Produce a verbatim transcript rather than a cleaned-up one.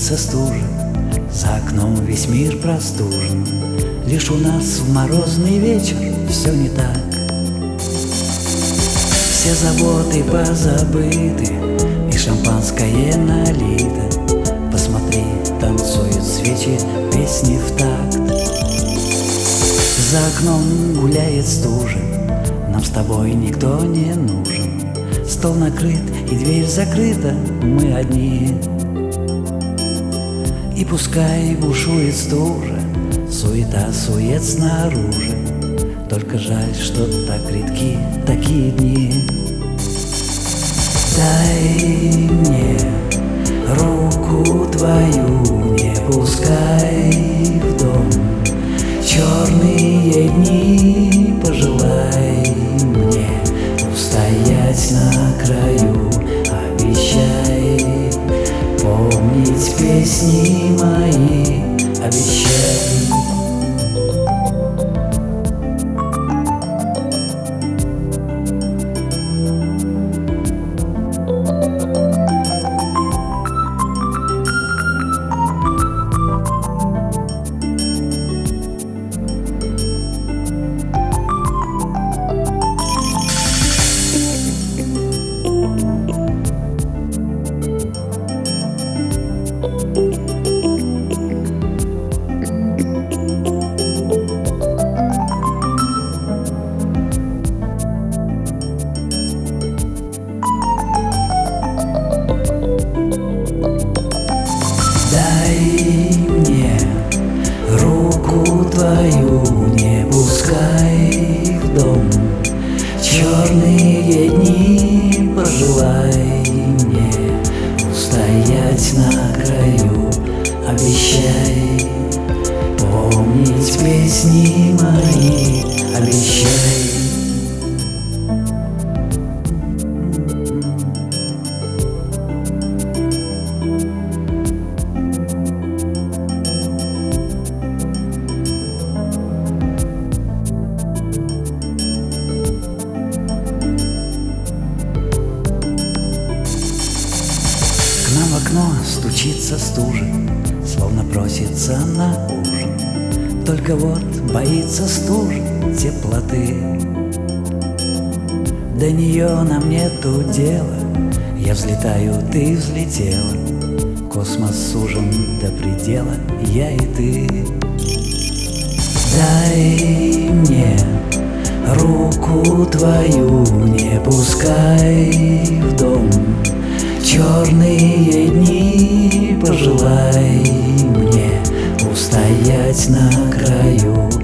стучится стужа, за окном весь мир простужен. Лишь у нас в морозный вечер все не так. Все заботы позабыты и шампанское налито. Посмотри, танцуют свечи, песни в такт. За окном гуляет стужа, нам с тобой никто не нужен. Стол накрыт и дверь закрыта, мы одни. И пускай бушует стужа, суета, сует снаружи. Только жаль, что так редки такие дни. Дай мне руку твою, не пускай в дом. Черные дни пожелай мне устоять на краю. Обещай помнить песни мои, обещай. Дай мне руку твою, не пускай в дом. Черные дни пожелай мне устоять на краю. Обещай помнить песни мои, обещай. К нам в окно стучится стужа, словно просится на ужин. Только вот боится стужа теплоты. До нее нам нету дела. Я взлетаю, ты взлетела. Космос сужен до предела, я и ты. Дай мне руку твою, не пускай в дом. Черные дни пожелай мне устоять на краю.